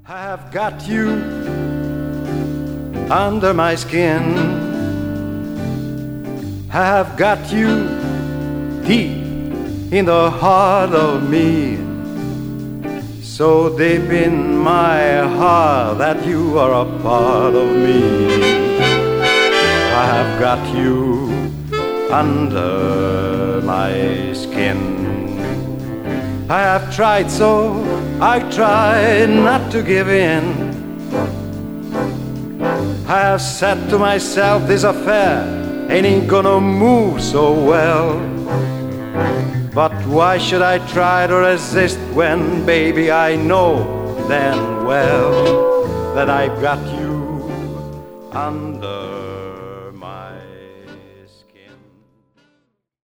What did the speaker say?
I have got you under my skin. I have got you deep in the heart of me, so deep in my heart that you are a part of me. I have got you under my skin. I have tried so, I tried not to give in. I have said to myself, this affair ain't gonna move so well. But why should I try to resist when, baby, I know then well that I've got you under